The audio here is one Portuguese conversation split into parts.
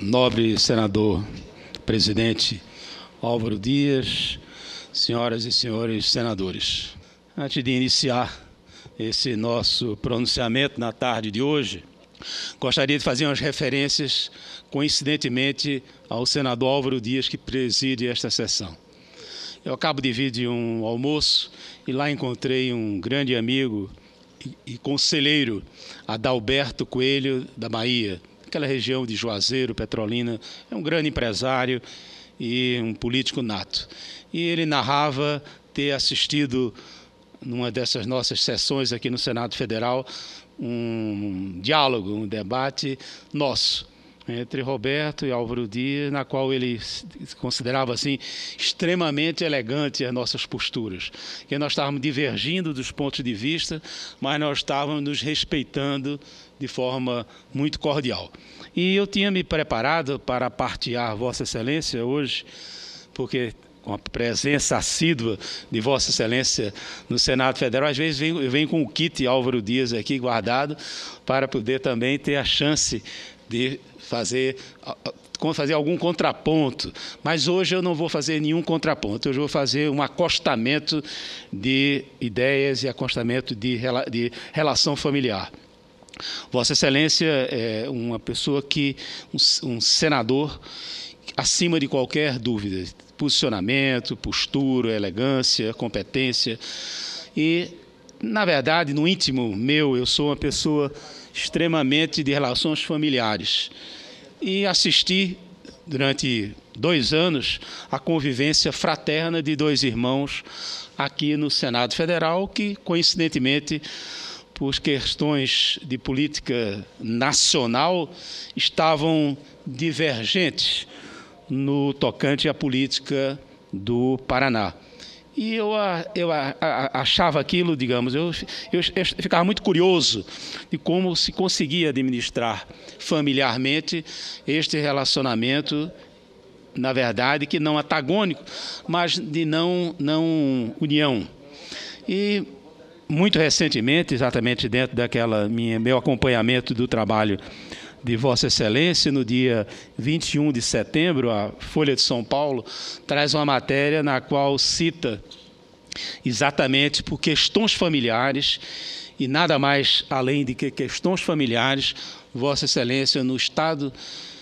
Nobre senador presidente Álvaro Dias, senhoras e senhores senadores. Antes de iniciar esse nosso pronunciamento na tarde de hoje, gostaria de fazer umas referências, coincidentemente, ao senador Álvaro Dias, que preside esta sessão. Eu acabo de vir de um almoço e lá encontrei um grande amigo e conselheiro, Adalberto Coelho, da Bahia, aquela região de Juazeiro, Petrolina. É um grande empresário e um político nato. E ele narrava ter assistido, numa dessas nossas sessões aqui no Senado Federal, um diálogo, um debate nosso, entre Roberto e Álvaro Dias, na qual ele considerava assim extremamente elegante as nossas posturas, que nós estávamos divergindo dos pontos de vista, mas nós estávamos nos respeitando de forma muito cordial. E eu tinha me preparado para partear Vossa Excelência hoje, porque com a presença assídua de Vossa Excelência no Senado Federal, às vezes eu venho com o kit Álvaro Dias aqui guardado para poder também ter a chance de fazer algum contraponto, mas hoje eu não vou fazer nenhum contraponto, hoje eu vou fazer um acostamento de ideias e acostamento de relação familiar. Vossa Excelência é uma pessoa um senador, acima de qualquer dúvida, posicionamento, postura, elegância, competência e, na verdade, no íntimo meu, eu sou uma pessoa extremamente de relações familiares. E assisti, durante 2 anos, a convivência fraterna de 2 irmãos aqui no Senado Federal, que, coincidentemente, por questões de política nacional, estavam divergentes no tocante à política do Paraná. E eu achava aquilo, digamos, eu ficava muito curioso de como se conseguia administrar familiarmente este relacionamento, na verdade, que não antagônico, mas de não união. E, muito recentemente, exatamente dentro daquela meu acompanhamento do trabalho de Vossa Excelência, no dia 21 de setembro, a Folha de São Paulo traz uma matéria na qual cita exatamente por questões familiares, e nada mais além de que questões familiares, Vossa Excelência, no Estado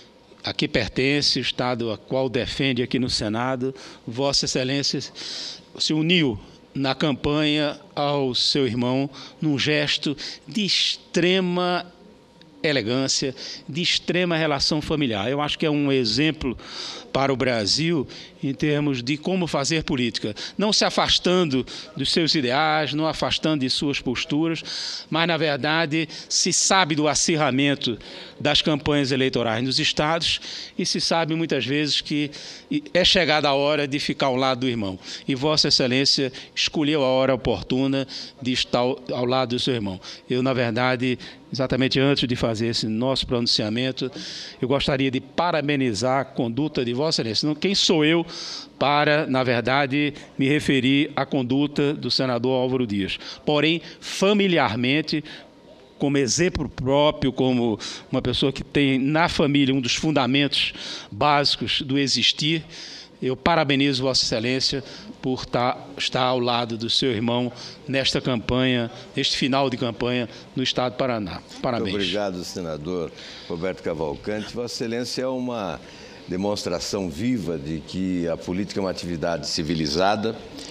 a que pertence, o Estado a qual defende aqui no Senado, Vossa Excelência se uniu na campanha ao seu irmão num gesto de extrema elegância, de extrema relação familiar. Eu acho que é um exemplo para o Brasil em termos de como fazer política, não se afastando dos seus ideais, não afastando de suas posturas, mas, na verdade, se sabe do acirramento das campanhas eleitorais nos estados e se sabe muitas vezes que é chegada a hora de ficar ao lado do irmão. E Vossa Excelência escolheu a hora oportuna de estar ao lado do seu irmão. Eu, na verdade, exatamente antes de fazer esse nosso pronunciamento, eu gostaria de parabenizar a conduta de Vossa Excelência. Quem sou eu para, na verdade, me referir à conduta do senador Álvaro Dias? Porém, familiarmente, como exemplo próprio, como uma pessoa que tem na família um dos fundamentos básicos do existir, eu parabenizo Vossa Excelência por estar ao lado do seu irmão nesta campanha, neste final de campanha no Estado do Paraná. Parabéns. Muito obrigado, senador Roberto Cavalcante. Vossa Excelência é uma demonstração viva de que a política é uma atividade civilizada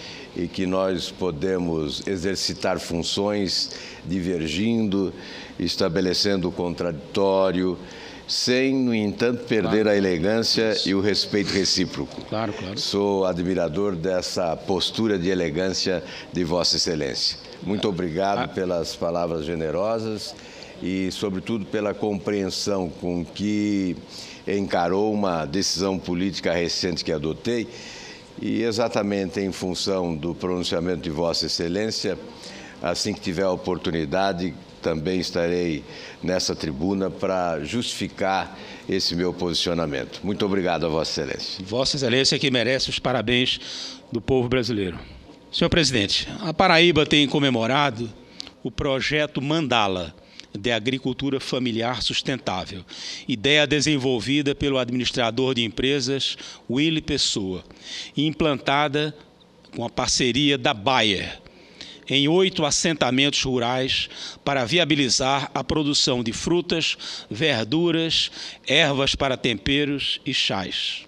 e que nós podemos exercitar funções divergindo, estabelecendo o contraditório, sem, no entanto, perder a elegância e o respeito recíproco. Claro, claro. Sou admirador dessa postura de elegância de Vossa Excelência. Muito obrigado pelas palavras generosas e, sobretudo, pela compreensão com que encarou uma decisão política recente que adotei e, exatamente em função do pronunciamento de Vossa Excelência, assim que tiver a oportunidade, também estarei nessa tribuna para justificar esse meu posicionamento. Muito obrigado a Vossa Excelência. Vossa Excelência que merece os parabéns do povo brasileiro. Senhor presidente, a Paraíba tem comemorado o projeto Mandala, de agricultura familiar sustentável, ideia desenvolvida pelo administrador de empresas Willy Pessoa e implantada com a parceria da Bayer em 8 assentamentos rurais para viabilizar a produção de frutas, verduras, ervas para temperos e chás.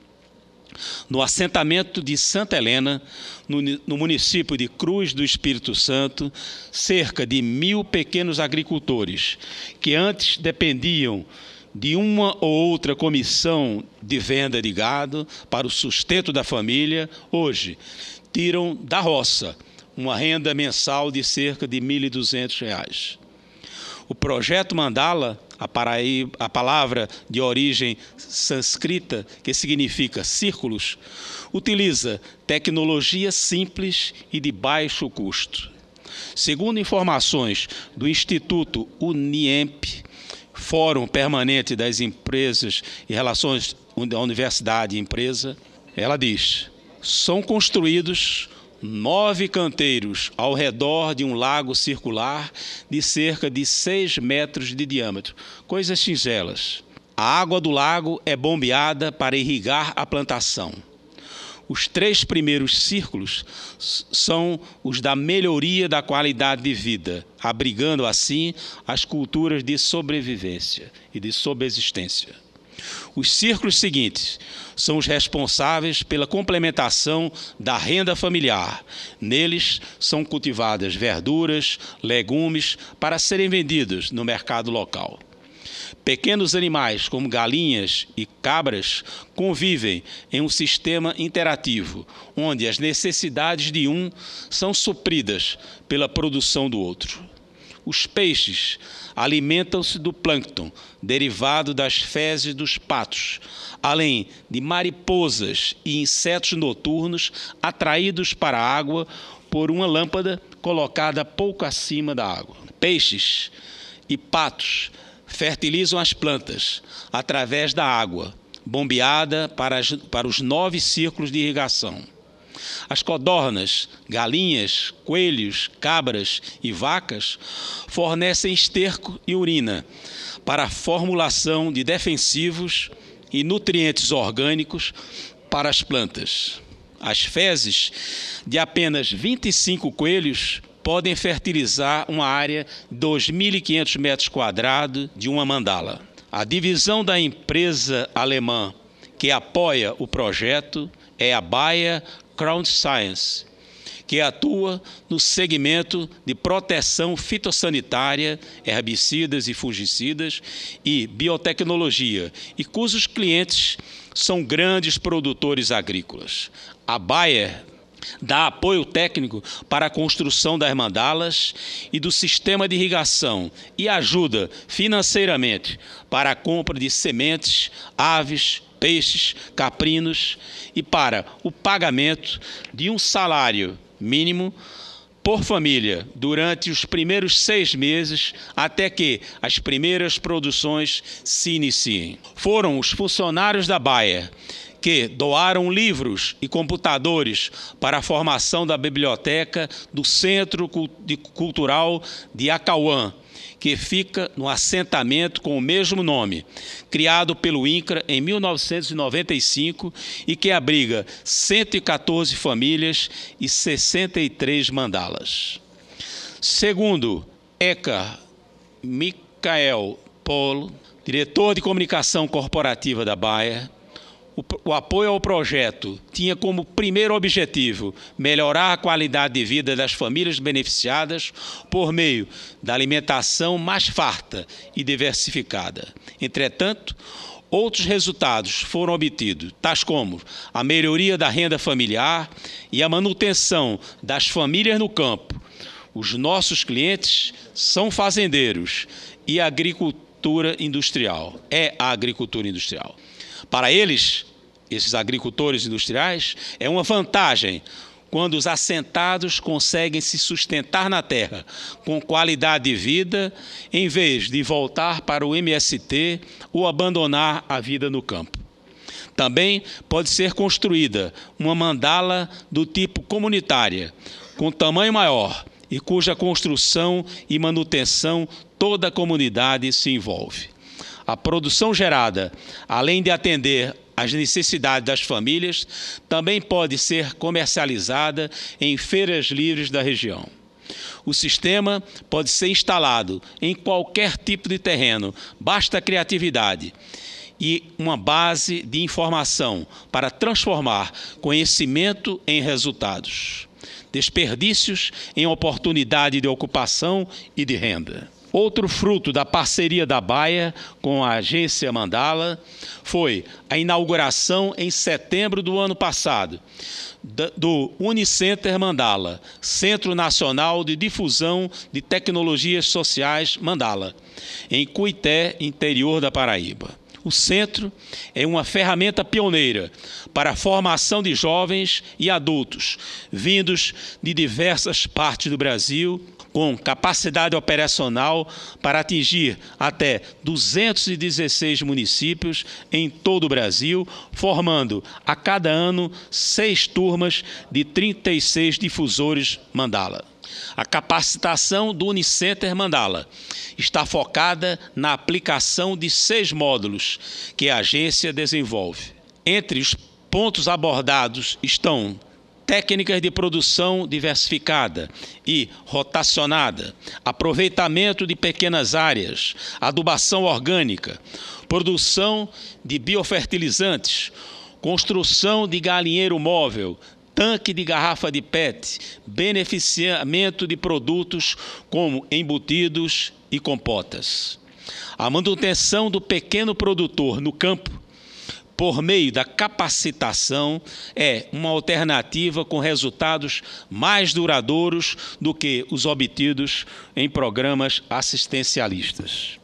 No assentamento de Santa Helena, no município de Cruz do Espírito Santo, cerca de 1.000 pequenos agricultores, que antes dependiam de uma ou outra comissão de venda de gado para o sustento da família, hoje tiram da roça uma renda mensal de cerca de R$ 1.200. O projeto Mandala, a palavra de origem sânscrita, que significa círculos, utiliza tecnologia simples e de baixo custo. Segundo informações do Instituto Uniemp, Fórum Permanente das Empresas e Relações da Universidade e Empresa, ela diz: são construídos 9 canteiros ao redor de um lago circular de cerca de 6 metros de diâmetro. Coisas singelas. A água do lago é bombeada para irrigar a plantação. Os 3 primeiros círculos são os da melhoria da qualidade de vida, abrigando assim as culturas de sobrevivência e de subsistência. Os círculos seguintes são os responsáveis pela complementação da renda familiar. Neles são cultivadas verduras, legumes para serem vendidos no mercado local. Pequenos animais, como galinhas e cabras, convivem em um sistema interativo, onde as necessidades de um são supridas pela produção do outro. Os peixes alimentam-se do plâncton, derivado das fezes dos patos, além de mariposas e insetos noturnos atraídos para a água por uma lâmpada colocada pouco acima da água. Peixes e patos fertilizam as plantas através da água, bombeada para os 9 círculos de irrigação. As codornas, galinhas, coelhos, cabras e vacas fornecem esterco e urina para a formulação de defensivos e nutrientes orgânicos para as plantas. As fezes de apenas 25 coelhos podem fertilizar uma área de 2.500 metros quadrados de uma mandala. A divisão da empresa alemã que apoia o projeto é a Bayer CrowdScience, que atua no segmento de proteção fitossanitária, herbicidas e fungicidas e biotecnologia, e cujos clientes são grandes produtores agrícolas. A Bayer dá apoio técnico para a construção das mandalas e do sistema de irrigação e ajuda financeiramente para a compra de sementes, aves, peixes, caprinos e para o pagamento de um salário mínimo por família durante os primeiros 6 meses até que as primeiras produções se iniciem. Foram os funcionários da Bayer que doaram livros e computadores para a formação da biblioteca do Centro Cultural de Acauã, que fica no assentamento com o mesmo nome, criado pelo INCRA em 1995 e que abriga 114 famílias e 63 mandalas. Segundo Eka Michael Polo, diretor de comunicação corporativa da Bayer, o apoio ao projeto tinha como primeiro objetivo melhorar a qualidade de vida das famílias beneficiadas por meio da alimentação mais farta e diversificada. Entretanto, outros resultados foram obtidos, tais como a melhoria da renda familiar e a manutenção das famílias no campo. Os nossos clientes são fazendeiros e a agricultura industrial. Para eles, esses agricultores industriais, é uma vantagem quando os assentados conseguem se sustentar na terra com qualidade de vida, em vez de voltar para o MST ou abandonar a vida no campo. Também pode ser construída uma mandala do tipo comunitária, com tamanho maior e cuja construção e manutenção toda a comunidade se envolve. A produção gerada, além de atender às necessidades das famílias, também pode ser comercializada em feiras livres da região. O sistema pode ser instalado em qualquer tipo de terreno, basta criatividade e uma base de informação para transformar conhecimento em resultados, desperdícios em oportunidade de ocupação e de renda. Outro fruto da parceria da Bayer com a agência Mandala foi a inauguração em setembro do ano passado do Unicenter Mandala, Centro Nacional de Difusão de Tecnologias Sociais Mandala, em Cuité, interior da Paraíba. O centro é uma ferramenta pioneira para a formação de jovens e adultos vindos de diversas partes do Brasil, com capacidade operacional para atingir até 216 municípios em todo o Brasil, formando a cada ano 6 turmas de 36 difusores Mandala. A capacitação do Unicenter Mandala está focada na aplicação de 6 módulos que a agência desenvolve. Entre os pontos abordados estão técnicas de produção diversificada e rotacionada, aproveitamento de pequenas áreas, adubação orgânica, produção de biofertilizantes, construção de galinheiro móvel, tanque de garrafa de PET, beneficiamento de produtos como embutidos e compotas. A manutenção do pequeno produtor no campo, por meio da capacitação, é uma alternativa com resultados mais duradouros do que os obtidos em programas assistencialistas.